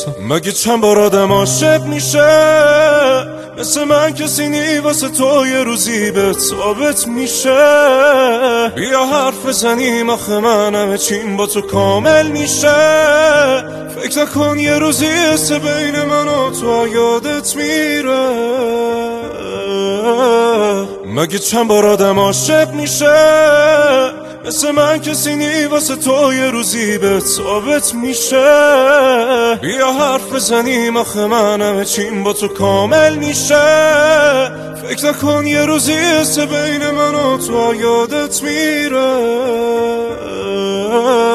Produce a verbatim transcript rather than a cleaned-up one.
وایسا. مگه چند بار آدم عاشق میشه مثل من کسی نی واسه تو یه روزی به ثابت میشه. بیا حرف بزنیم آخه من همه چیم با تو کامل میشه. فکر نکن یه روزی حسه بین من و تو یادت میره. مگه چند بار آدم عاشق میشه مثل من کسی نی واسه تو یه روزی به ثابت میشه. بیا حرف بزنیم آخه من همه چیم با تو کامل میشه. فکر نکن یه روزی حسه بین من و تو یادت میره.